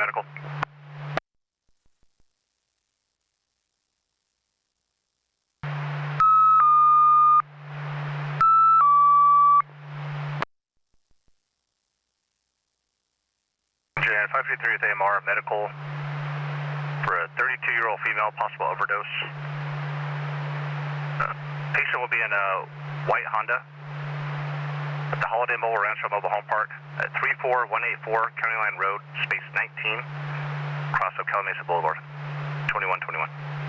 medical. Jan 523 with AMR, medical for a 32-year-old female, possible overdose. Patient will be in a white Honda at the Holiday Mobile Rancho Mobile Home Park at 34184 County Line Road, space 19, across of Calimesa Boulevard, 2121.